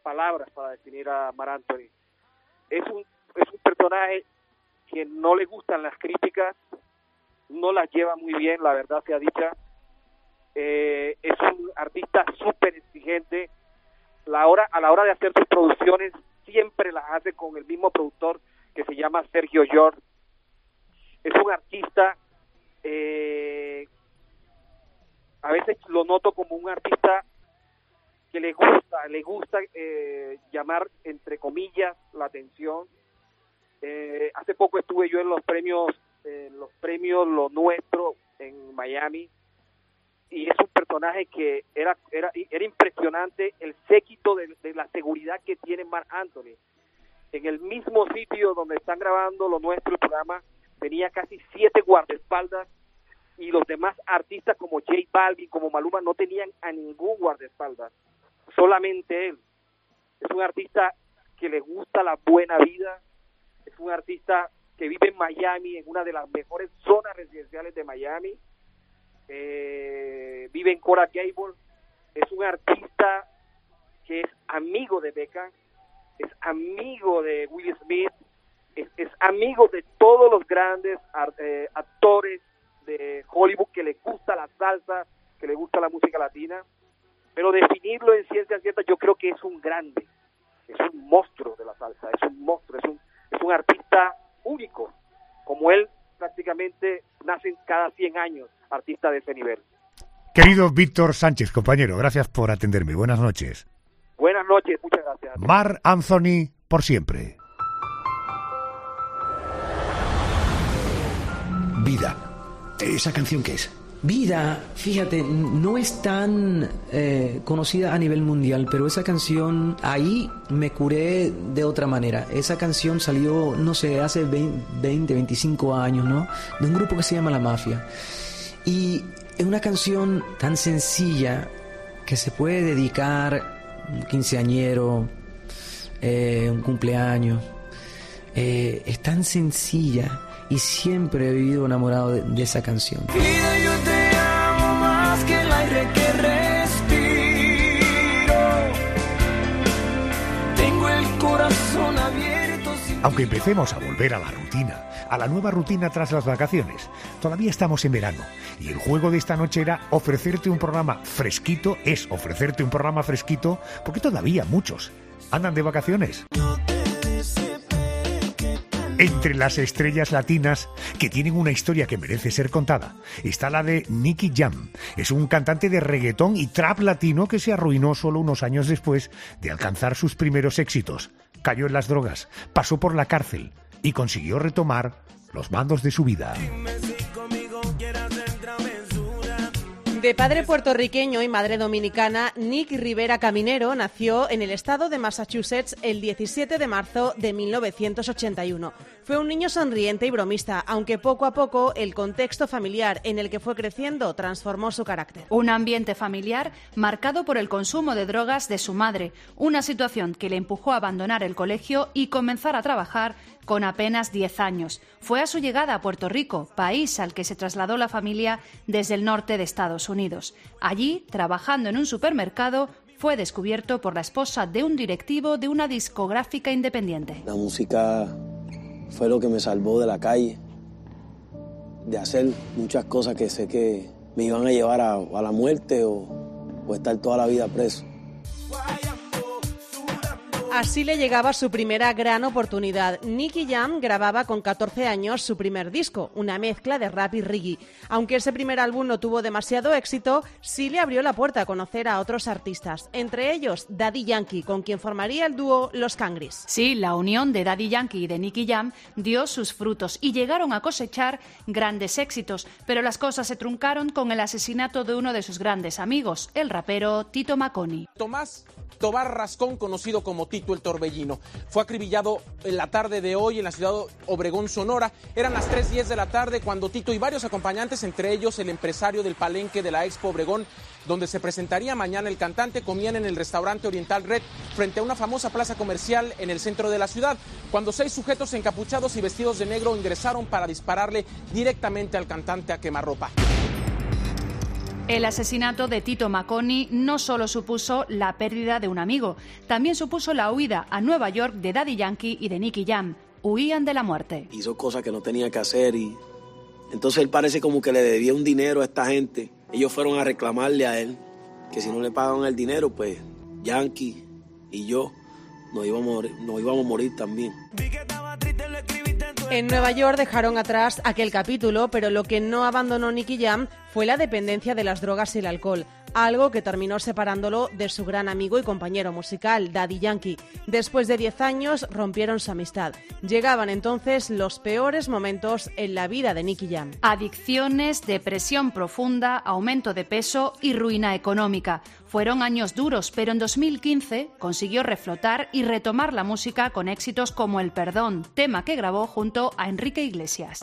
palabras para definir a Marc Anthony. Es un, es un personaje que no le gustan las críticas, no las lleva muy bien, la verdad sea dicha. Eh, es un artista súper exigente. La hora, a la hora de hacer sus producciones, siempre las hace con el mismo productor que se llama Sergio York. Es un artista, eh, a veces lo noto como un artista que le gusta, le gusta eh, llamar, entre comillas, la atención. Eh, hace poco estuve yo en los premios, eh, los premios Lo Nuestro en Miami, y es un personaje que era era era impresionante el séquito de, de la seguridad que tiene Marc Anthony. En el mismo sitio donde están grabando Lo Nuestro, el programa, tenía casi siete guardaespaldas, y los demás artistas como J Balvin, como Maluma, no tenían a ningún guardaespaldas, solamente él. Es un artista que le gusta la buena vida, es un artista que vive en Miami, en una de las mejores zonas residenciales de Miami, eh, vive en Coral Gables. Es un artista que es amigo de Beckham, es amigo de Will Smith, es, es amigo de todos los grandes eh, actores de Hollywood que le gusta la salsa, que le gusta la música latina. Pero definirlo en ciencia cierta, yo creo que es un grande, es un monstruo de la salsa, es un monstruo, es un, es un artista único. Como él, prácticamente nacen cada cien años artistas de ese nivel. Querido Víctor Sánchez, compañero, gracias por atenderme. Buenas noches. Buenas noches, muchas gracias. Marc Anthony, por siempre. Vida. ¿Esa canción qué es? Vida, fíjate, no es tan eh, conocida a nivel mundial, pero esa canción, ahí me curé de otra manera. Esa canción salió, no sé, hace veinte, veinticinco años, ¿no? De un grupo que se llama La Mafia. Y es una canción tan sencilla que se puede dedicar un quinceañero, eh, un cumpleaños. Eh, es tan sencilla. Y siempre he vivido enamorado de, de esa canción. Vida, yo te amo más que el aire que respiro. Tengo el corazón abierto. Aunque empecemos a volver a la rutina, a la nueva rutina tras las vacaciones, todavía estamos en verano. Y el juego de esta noche era ofrecerte un programa fresquito, es ofrecerte un programa fresquito, porque todavía muchos andan de vacaciones. Entre las estrellas latinas que tienen una historia que merece ser contada está la de Nicky Jam. Es un cantante de reggaetón y trap latino que se arruinó solo unos años después de alcanzar sus primeros éxitos. Cayó en las drogas, pasó por la cárcel y consiguió retomar los mandos de su vida. De padre puertorriqueño y madre dominicana, Nick Rivera Caminero nació en el estado de Massachusetts el diecisiete de marzo de mil novecientos ochenta y uno. Fue un niño sonriente y bromista, aunque poco a poco el contexto familiar en el que fue creciendo transformó su carácter. Un ambiente familiar marcado por el consumo de drogas de su madre, una situación que le empujó a abandonar el colegio y comenzar a trabajar con apenas diez años. Fue a su llegada a Puerto Rico, país al que se trasladó la familia desde el norte de Estados Unidos. Allí, trabajando en un supermercado, fue descubierto por la esposa de un directivo de una discográfica independiente. La música fue lo que me salvó de la calle, de hacer muchas cosas que sé que me iban a llevar a, a la muerte o, o estar toda la vida preso. Así le llegaba su primera gran oportunidad. Nicky Jam grababa con catorce años su primer disco, una mezcla de rap y reggae. Aunque ese primer álbum no tuvo demasiado éxito, sí le abrió la puerta a conocer a otros artistas, entre ellos Daddy Yankee, con quien formaría el dúo Los Cangris. Sí, la unión de Daddy Yankee y de Nicky Jam dio sus frutos y llegaron a cosechar grandes éxitos, pero las cosas se truncaron con el asesinato de uno de sus grandes amigos, el rapero Tito Maconi. Tomás Tobar Rascón, conocido como Tito el Torbellino, fue acribillado en la tarde de hoy en la ciudad de Obregón, Sonora. Eran las tres diez de la tarde cuando Tito y varios acompañantes, entre ellos el empresario del palenque de la Expo Obregón, donde se presentaría mañana el cantante, comían en el restaurante Oriental Red frente a una famosa plaza comercial en el centro de la ciudad, cuando seis sujetos encapuchados y vestidos de negro ingresaron para dispararle directamente al cantante a quemarropa. El asesinato de Tito Maconi no solo supuso la pérdida de un amigo, también supuso la huida a Nueva York de Daddy Yankee y de Nicky Jam. Huían de la muerte. Hizo cosas que no tenía que hacer y entonces él parece como que le debía un dinero a esta gente. Ellos fueron a reclamarle a él que si no le pagaban el dinero, pues Yankee y yo nos íbamos a morir, nos íbamos a morir también. En Nueva York dejaron atrás aquel capítulo, pero lo que no abandonó Nicky Jam fue la dependencia de las drogas y el alcohol, algo que terminó separándolo de su gran amigo y compañero musical, Daddy Yankee. Después de diez años rompieron su amistad. Llegaban entonces los peores momentos en la vida de Nicky Jam. Adicciones, depresión profunda, aumento de peso y ruina económica. Fueron años duros, pero en dos mil quince consiguió reflotar y retomar la música con éxitos como El Perdón, tema que grabó junto a Enrique Iglesias.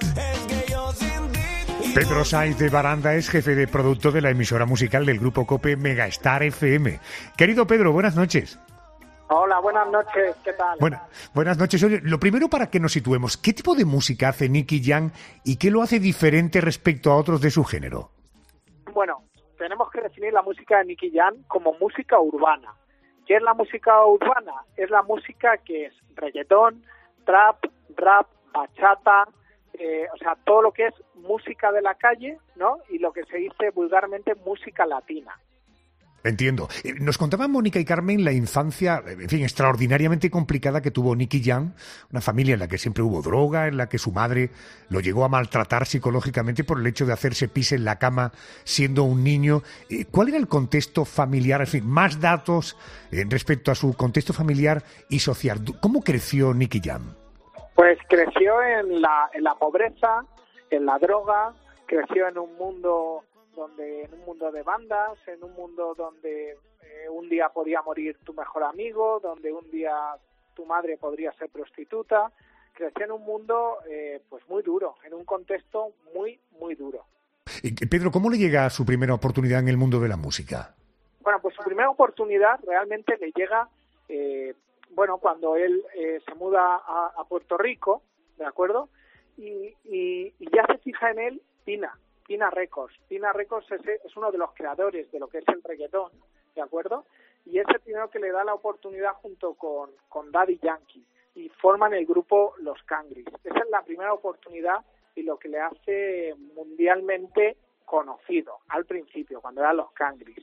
Pedro Saiz de Baranda es jefe de producto de la emisora musical del grupo COPE Megastar F M. Querido Pedro, buenas noches. Hola, buenas noches, ¿qué tal? Bueno, buenas noches. Oye, lo primero para que nos situemos, ¿qué tipo de música hace Nicky Jam y qué lo hace diferente respecto a otros de su género? Bueno, tenemos que definir la música de Nicky Jam como música urbana. ¿Qué es la música urbana? Es la música que es reggaetón, trap, rap, bachata, eh, o sea, todo lo que es música de la calle, ¿no? Y lo que se dice vulgarmente música latina. Entiendo. Nos contaban Mónica y Carmen la infancia, en fin, extraordinariamente complicada que tuvo Nicky Jam, una familia en la que siempre hubo droga, en la que su madre lo llegó a maltratar psicológicamente por el hecho de hacerse pis en la cama siendo un niño. ¿Cuál era el contexto familiar? En fin, más datos respecto a su contexto familiar y social. ¿Cómo creció Nicky Jam? Pues creció en la, en la pobreza, en la droga, creció en un mundo donde en un mundo de bandas, en un mundo donde eh, un día podía morir tu mejor amigo, donde un día tu madre podría ser prostituta. Creció en un mundo eh, pues muy duro, en un contexto muy, muy duro. Pedro, ¿cómo le llega su primera oportunidad en el mundo de la música? Bueno, pues su primera oportunidad realmente le llega, eh, bueno, cuando él eh, se muda a, a Puerto Rico, ¿de acuerdo? Y, y, y ya se fija en él Pina. Pina Records. Pina Records es, es uno de los creadores de lo que es el reggaetón, ¿de acuerdo? Y es el primero que le da la oportunidad junto con, con Daddy Yankee y forman el grupo Los Cangris. Esa es la primera oportunidad y lo que le hace mundialmente conocido al principio, cuando eran Los Cangris.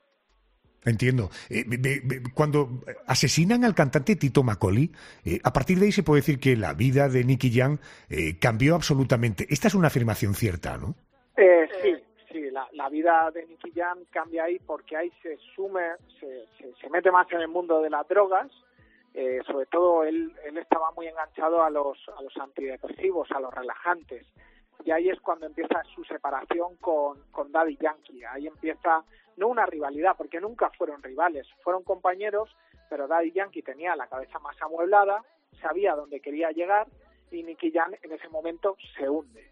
Entiendo. Eh, cuando asesinan al cantante Tito Macoli, eh, a partir de ahí se puede decir que la vida de Nicky Jam eh, cambió absolutamente. Esta es una afirmación cierta, ¿no? Eh, sí, sí, la, la vida de Nicky Jam cambia ahí porque ahí se sume, se, se, se mete más en el mundo de las drogas, eh, sobre todo él, él estaba muy enganchado a los, a los antidepresivos, a los relajantes, y ahí es cuando empieza su separación con, con Daddy Yankee. Ahí empieza, no una rivalidad, porque nunca fueron rivales, fueron compañeros, pero Daddy Yankee tenía la cabeza más amueblada, sabía dónde quería llegar, y Nicky Jam en ese momento se hunde.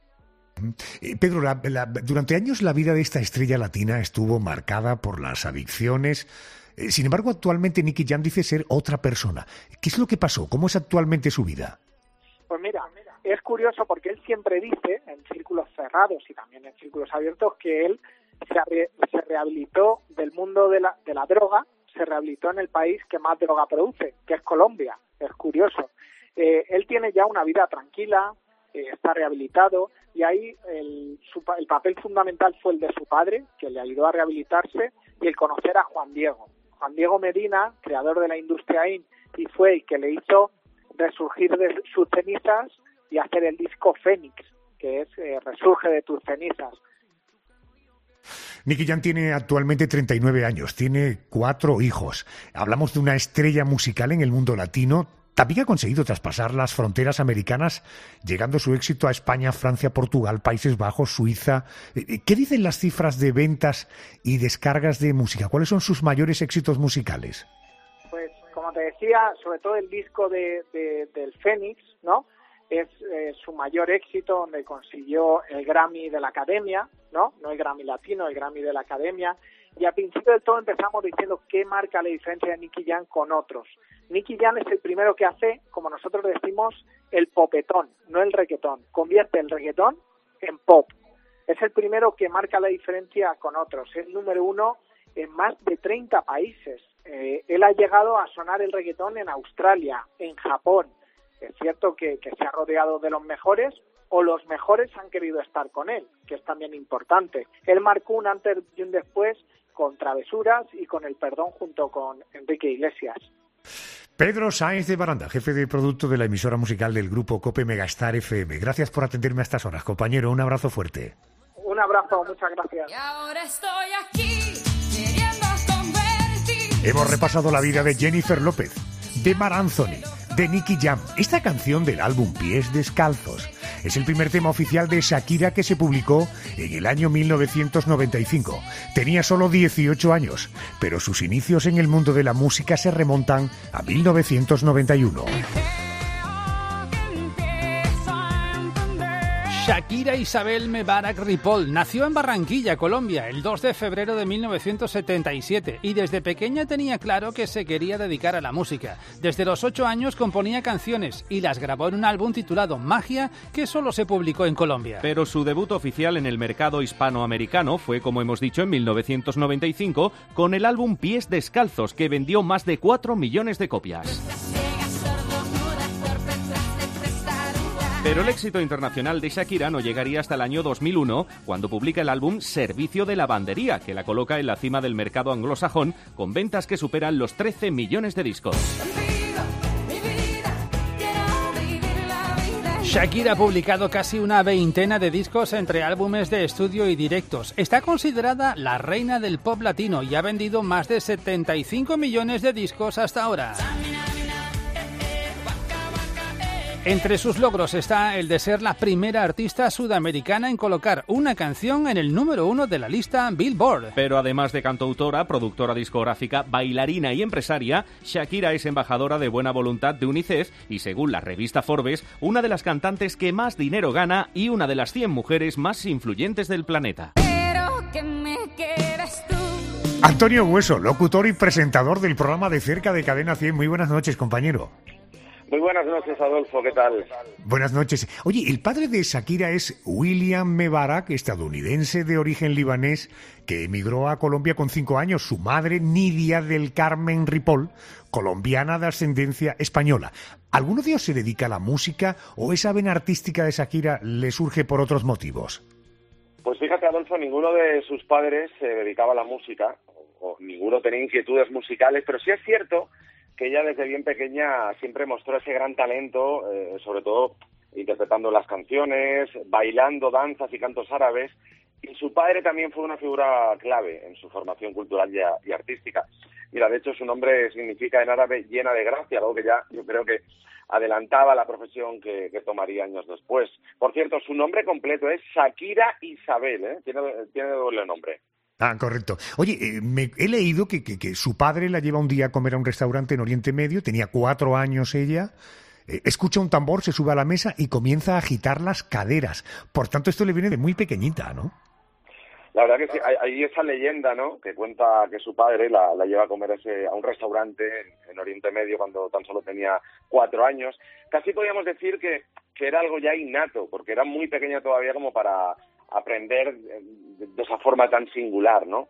Eh, Pedro, la, la, durante años la vida de esta estrella latina estuvo marcada por las adicciones. Eh, sin embargo, actualmente Nicky Jam dice ser otra persona. ¿Qué es lo que pasó? ¿Cómo es actualmente su vida? Pues mira, es curioso porque él siempre dice, en círculos cerrados y también en círculos abiertos, que él se, re, se rehabilitó del mundo de la, de la droga, se rehabilitó en el país que más droga produce, que es Colombia. Es curioso. Eh, él tiene ya una vida tranquila, eh, está rehabilitado, y ahí el, su, el papel fundamental fue el de su padre, que le ayudó a rehabilitarse, y el conocer a Juan Diego. Juan Diego Medina, creador de la industria I N, y fue el que le hizo resurgir de sus cenizas y hacer el disco Fénix, que es eh, Resurge de tus cenizas. Nicky Jam tiene actualmente treinta y nueve años, tiene cuatro hijos. Hablamos de una estrella musical en el mundo latino. También ha conseguido traspasar las fronteras americanas, llegando su éxito a España, Francia, Portugal, Países Bajos, Suiza. ¿Qué dicen las cifras de ventas y descargas de música? ¿Cuáles son sus mayores éxitos musicales? Pues, como te decía, sobre todo el disco de, de, del Fénix, ¿no? Es eh, su mayor éxito, donde consiguió el Grammy de la Academia, ¿no? No el Grammy Latino, el Grammy de la Academia. Y al principio del todo empezamos diciendo qué marca la diferencia de Nicky Jam con otros. Nicky Jam es el primero que hace, como nosotros decimos, el popetón, no el reggaetón. Convierte el reggaetón en pop. es el primero que marca la diferencia con otros. Es número uno en más de treinta países. Eh, él ha llegado a sonar el reggaetón en Australia, en Japón. Es cierto que, que se ha rodeado de los mejores, o los mejores han querido estar con él, que es también importante. Él marcó un antes y un después con Travesuras y con El Perdón junto con Enrique Iglesias. Pedro Sáenz de Baranda, jefe de producto de la emisora musical del grupo COPE Megastar F M. Gracias por atenderme a estas horas, compañero. Un abrazo fuerte. Un abrazo, muchas gracias. Y ahora estoy aquí, queriendo convertir. Hemos repasado la vida de Jennifer López, de Marc Anthony, de Nicky Jam. Esta canción del álbum Pies Descalzos es el primer tema oficial de Shakira que se publicó en el año mil novecientos noventa y cinco. Tenía solo dieciocho años, pero sus inicios en el mundo de la música se remontan a mil novecientos noventa y uno. Shakira Isabel Mebarak Ripoll nació en Barranquilla, Colombia, el dos de febrero de mil novecientos setenta y siete y desde pequeña tenía claro que se quería dedicar a la música. Desde los ocho años componía canciones y las grabó en un álbum titulado Magia, que solo se publicó en Colombia. Pero su debut oficial en el mercado hispanoamericano fue, como hemos dicho, en mil novecientos noventa y cinco con el álbum Pies Descalzos, que vendió más de cuatro millones de copias. Pero el éxito internacional de Shakira no llegaría hasta el año dos mil uno, cuando publica el álbum Servicio de Lavandería, que la coloca en la cima del mercado anglosajón, con ventas que superan los trece millones de discos. Shakira ha publicado casi una veintena de discos entre álbumes de estudio y directos. Está considerada la reina del pop latino y ha vendido más de setenta y cinco millones de discos hasta ahora. Entre sus logros está el de ser la primera artista sudamericana en colocar una canción en el número uno de la lista Billboard. Pero además de cantautora, productora discográfica, bailarina y empresaria, Shakira es embajadora de buena voluntad de UNICEF y, según la revista Forbes, una de las cantantes que más dinero gana y una de las cien mujeres más influyentes del planeta. Pero que me quieres tú. Antonio Hueso, locutor y presentador del programa De Cerca de Cadena cien. Muy buenas noches, compañero. Muy buenas noches, Adolfo, ¿qué tal? Buenas noches. Oye, el padre de Shakira es William Mebarak, estadounidense de origen libanés, que emigró a Colombia con cinco años. Su madre, Nidia del Carmen Ripoll, colombiana de ascendencia española. ¿Alguno de ellos se dedica a la música o esa vena artística de Shakira le surge por otros motivos? Pues fíjate, Adolfo, ninguno de sus padres se dedicaba a la música, o, o ninguno tenía inquietudes musicales, pero sí es cierto que ella desde bien pequeña siempre mostró ese gran talento, eh, sobre todo interpretando las canciones, bailando danzas y cantos árabes, y su padre también fue una figura clave en su formación cultural y, a, y artística. Mira, de hecho su nombre significa en árabe llena de gracia, algo que ya yo creo que adelantaba la profesión que, que tomaría años después. Por cierto, su nombre completo es Shakira Isabel, ¿eh? tiene, tiene doble nombre. Ah, correcto. Oye, eh, me, he leído que, que, que su padre la lleva un día a comer a un restaurante en Oriente Medio, tenía cuatro años ella, eh, escucha un tambor, se sube a la mesa y comienza a agitar las caderas. Por tanto, esto le viene de muy pequeñita, ¿no? La verdad que sí, hay, hay esa leyenda, ¿no?, que cuenta que su padre la, la lleva a comer ese, a un restaurante en, en Oriente Medio cuando tan solo tenía cuatro años. Casi podríamos decir que, que era algo ya innato, porque era muy pequeña todavía como para aprender de esa forma tan singular, ¿no?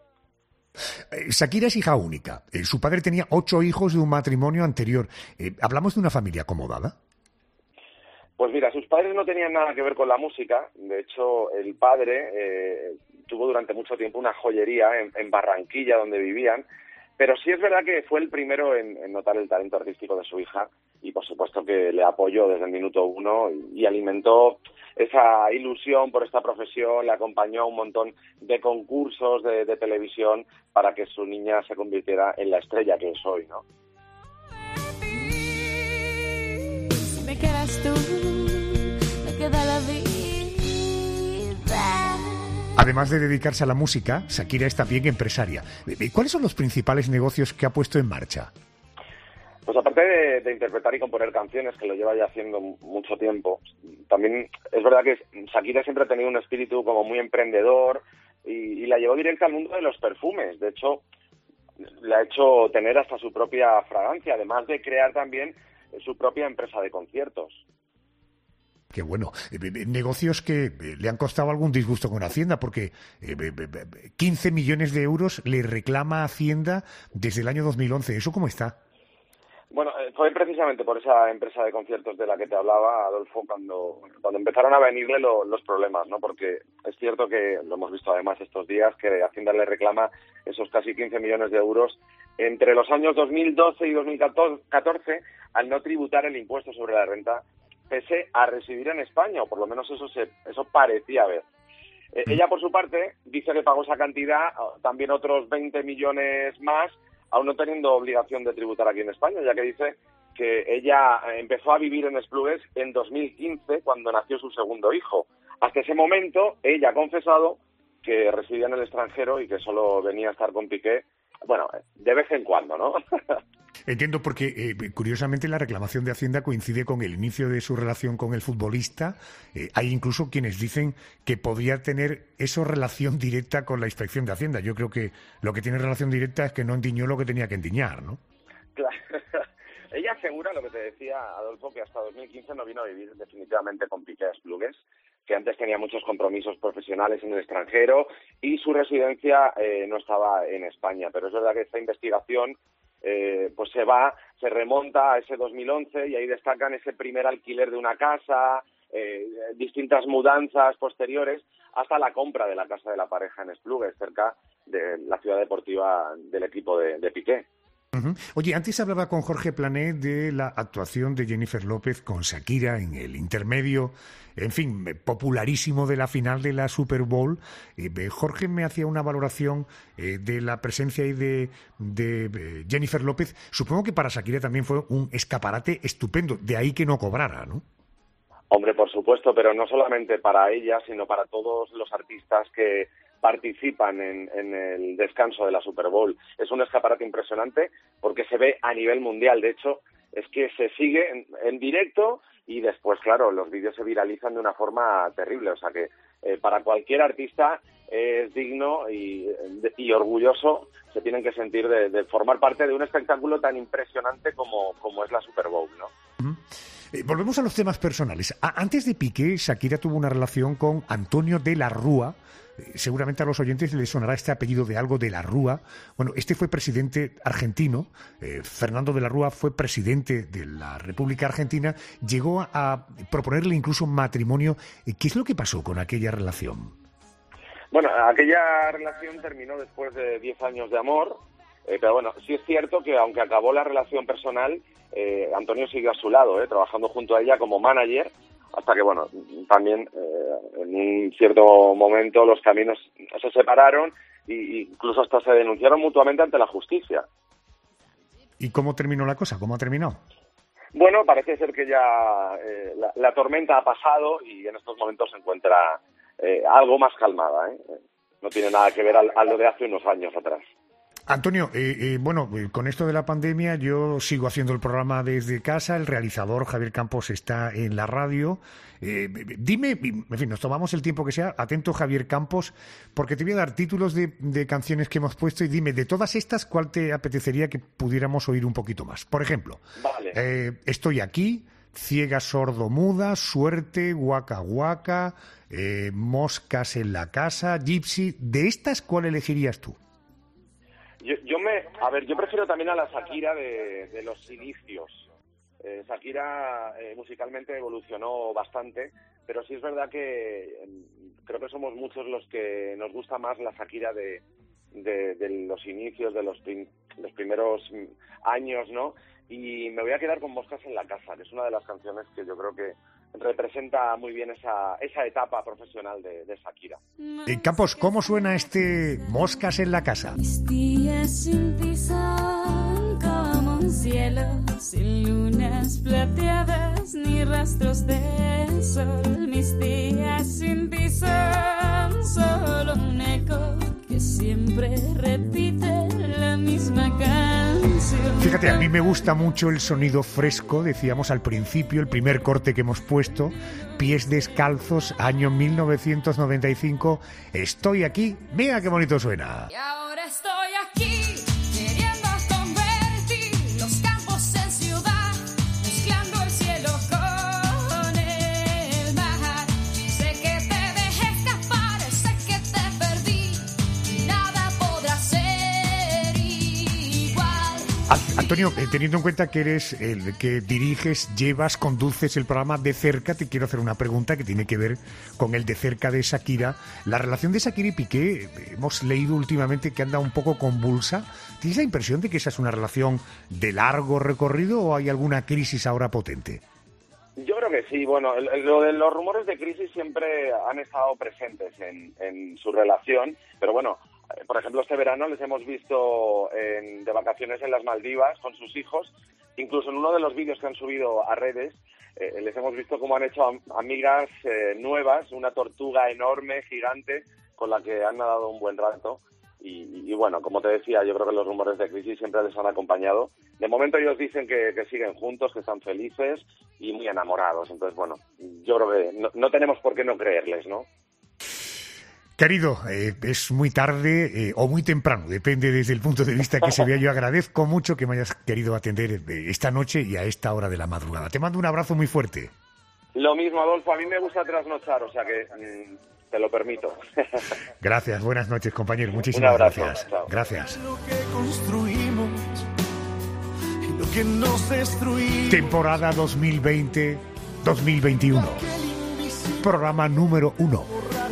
Eh, Shakira es hija única. Eh, su padre tenía ocho hijos de un matrimonio anterior. Eh, ¿Hablamos de una familia acomodada? Pues mira, sus padres no tenían nada que ver con la música. De hecho, el padre eh, tuvo durante mucho tiempo una joyería en, en Barranquilla, donde vivían. Pero sí es verdad que fue el primero en, en notar el talento artístico de su hija y, por supuesto, que le apoyó desde el minuto uno y, y alimentó esa ilusión por esta profesión, le acompañó a un montón de concursos de, de televisión para que su niña se convirtiera en la estrella que es hoy, ¿no? Si me quedas tú, me queda la vida. Además de dedicarse a la música, Shakira es también empresaria. ¿Cuáles son los principales negocios que ha puesto en marcha? Pues aparte de, de interpretar y componer canciones, que lo lleva ya haciendo mucho tiempo, también es verdad que Shakira siempre ha tenido un espíritu como muy emprendedor y, y la llevó directa al mundo de los perfumes. De hecho, le ha hecho tener hasta su propia fragancia, además de crear también su propia empresa de conciertos. Qué bueno. Eh, eh, negocios que eh, le han costado algún disgusto con Hacienda, porque eh, eh, quince millones de euros le reclama Hacienda desde el año dos mil once. ¿Eso cómo está? Bueno, fue precisamente por esa empresa de conciertos de la que te hablaba, Adolfo, cuando, cuando empezaron a venirle lo, los problemas, ¿no? Porque es cierto que, lo hemos visto además estos días, que Hacienda le reclama esos casi quince millones de euros entre los años dos mil doce y dos mil catorce al no tributar el impuesto sobre la renta, pese a residir en España, o por lo menos eso se, eso parecía haber. Eh, ella, por su parte, dice que pagó esa cantidad, también otros veinte millones más, aún no teniendo obligación de tributar aquí en España, ya que dice que ella empezó a vivir en Esplugues en dos mil quince, cuando nació su segundo hijo. Hasta ese momento, ella ha confesado que residía en el extranjero y que solo venía a estar con Piqué, bueno, de vez en cuando, ¿no? Entiendo, porque eh, curiosamente la reclamación de Hacienda coincide con el inicio de su relación con el futbolista. Eh, hay incluso quienes dicen que podría tener eso relación directa con la inspección de Hacienda. Yo creo que lo que tiene relación directa es que no endiñó lo que tenía que endiñar, ¿no? Claro. Ella asegura, lo que te decía, Adolfo, que hasta dos mil quince no vino a vivir definitivamente con Piqué a Esplugues, que antes tenía muchos compromisos profesionales en el extranjero y su residencia eh, no estaba en España. Pero es verdad que esta investigación eh, pues se va, se remonta a ese dos mil once y ahí destacan ese primer alquiler de una casa, eh, distintas mudanzas posteriores, hasta la compra de la casa de la pareja en Esplugues, cerca de la ciudad deportiva del equipo de, de Piqué. Uh-huh. Oye, antes hablaba con Jorge Plané de la actuación de Jennifer López con Shakira en el intermedio, en fin, popularísimo de la final de la Super Bowl. Eh, Jorge me hacía una valoración eh, de la presencia y de, de eh, Jennifer López. Supongo que para Shakira también fue un escaparate estupendo, de ahí que no cobrara, ¿no? Hombre, por supuesto, pero no solamente para ella, sino para todos los artistas que participan en, en el descanso de la Super Bowl. Es un escaparate impresionante porque se ve a nivel mundial. De hecho, es que se sigue en, en directo y después, claro, los vídeos se viralizan de una forma terrible. O sea que eh, para cualquier artista eh, es digno y, de, y orgulloso, se tienen que sentir de, de formar parte de un espectáculo tan impresionante como, como es la Super Bowl, ¿no? Uh-huh. Eh, volvemos a los temas personales. A- antes de Piqué, Shakira tuvo una relación con Antonio de la Rúa. Eh, seguramente a los oyentes les sonará este apellido de algo, de la Rúa. Bueno, este fue presidente argentino. Eh, Fernando de la Rúa fue presidente de la República Argentina. Llegó a, a proponerle incluso matrimonio. Eh, ¿Qué es lo que pasó con aquella relación? Bueno, aquella relación terminó después de diez años de amor. Eh, pero bueno, sí es cierto que aunque acabó la relación personal, eh, Antonio siguió a su lado, eh, trabajando junto a ella como manager, hasta que, bueno, también eh, en un cierto momento los caminos se separaron e incluso hasta se denunciaron mutuamente ante la justicia. ¿Y cómo terminó la cosa? ¿Cómo ha terminado? Bueno, parece ser que ya eh, la, la tormenta ha pasado y en estos momentos se encuentra eh, algo más calmada, ¿eh? No tiene nada que ver al, a lo de hace unos años atrás. Antonio, eh, eh, bueno, eh, con esto de la pandemia yo sigo haciendo el programa desde casa, el realizador Javier Campos está en la radio. Eh, dime, en fin, nos tomamos el tiempo que sea, atento Javier Campos, porque te voy a dar títulos de, de canciones que hemos puesto y dime, de todas estas, ¿cuál te apetecería que pudiéramos oír un poquito más? Por ejemplo, vale. eh, Estoy aquí, Ciega, sordo, muda, Suerte, Guaca, Guaca, eh, Moscas en la casa, Gypsy. ¿De estas cuál elegirías tú? Yo, yo me, a ver, yo prefiero también a la Shakira de, de los inicios. Eh, Shakira eh, musicalmente evolucionó bastante, pero sí es verdad que eh, creo que somos muchos los que nos gusta más la Shakira de, de, de los inicios, de los, prim, los primeros años, ¿no? Y me voy a quedar con Moscas en la casa, que es una de las canciones que yo creo que representa muy bien esa, esa etapa profesional de, de Shakira. Eh, Campos, ¿cómo suena este Moscas en la casa? Mis días sin ti son como un cielo, sin lunas plateadas ni rastros de sol. Mis días sin ti son solo un eco que siempre repite la misma canción. Fíjate, a mí me gusta mucho el sonido fresco, decíamos al principio, el primer corte que hemos puesto, Pies descalzos, año mil novecientos noventa y cinco, Estoy aquí, mira qué bonito suena. Y ahora estoy aquí, queriendo convertir los campos en ciudad, mezclando el cielo con el Antonio, eh, teniendo en cuenta que eres el que diriges, llevas, conduces el programa De Cerca, te quiero hacer una pregunta que tiene que ver con el De Cerca de Shakira. La relación de Shakira y Piqué, eh, hemos leído últimamente que anda un poco convulsa. ¿Tienes la impresión de que esa es una relación de largo recorrido o hay alguna crisis ahora potente? Yo creo que sí. Bueno, el, el, lo de los rumores de crisis siempre han estado presentes en, en su relación, pero bueno, por ejemplo, este verano les hemos visto en, de vacaciones en las Maldivas con sus hijos. Incluso en uno de los vídeos que han subido a redes, eh, les hemos visto cómo han hecho am- amigas eh, nuevas, una tortuga enorme, gigante, con la que han nadado un buen rato. Y, y, y bueno, como te decía, yo creo que los rumores de crisis siempre les han acompañado. De momento ellos dicen que, que siguen juntos, que están felices y muy enamorados. Entonces, bueno, yo creo que no, no tenemos por qué no creerles, ¿no? Querido, eh, es muy tarde eh, o muy temprano, depende desde el punto de vista que se vea. Yo agradezco mucho que me hayas querido atender eh, esta noche y a esta hora de la madrugada. Te mando un abrazo muy fuerte. Lo mismo, Adolfo, a mí me gusta trasnochar, o sea que mmm, te lo permito. Gracias, buenas noches, compañero. Muchísimas un abrazo, gracias. chao. Gracias. Lo que construimos y lo que nos destruimos. Temporada dos mil veinte dos mil veintiuno. Programa número uno.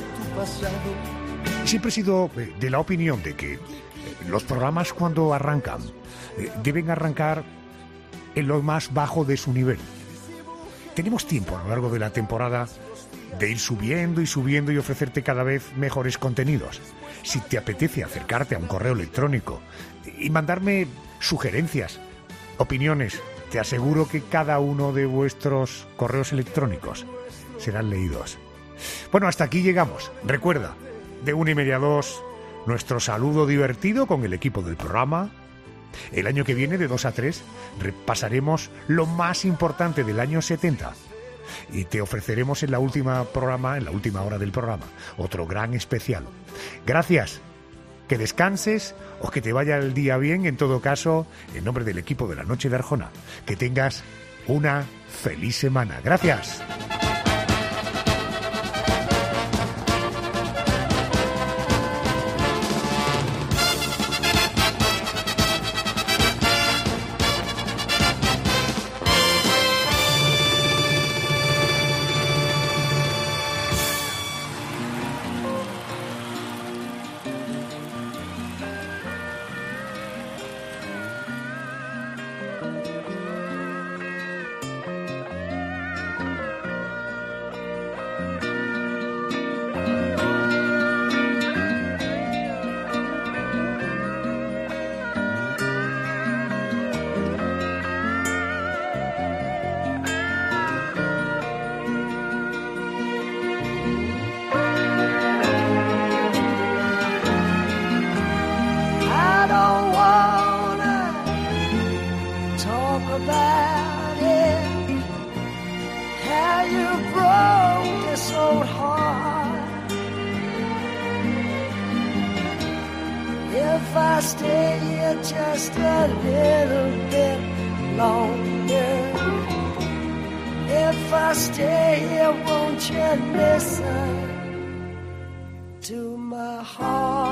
Siempre he sido de la opinión de que los programas cuando arrancan deben arrancar en lo más bajo de su nivel. Tenemos tiempo a lo largo de la temporada de ir subiendo y subiendo y ofrecerte cada vez mejores contenidos. Si te apetece acercarte a un correo electrónico y mandarme sugerencias, opiniones, te aseguro que cada uno de vuestros correos electrónicos serán leídos. Bueno, hasta aquí llegamos. Recuerda, de una y media a dos, nuestro saludo divertido con el equipo del programa. El año que viene, de dos a tres, repasaremos lo más importante del año setenta. Y te ofreceremos en la última programa, en la última hora del programa, otro gran especial. Gracias. Que descanses o que te vaya el día bien. En todo caso, en nombre del equipo de La Noche de Arjona, que tengas una feliz semana. Gracias. If I stay here just a little bit longer, if I stay here, won't you listen to my heart?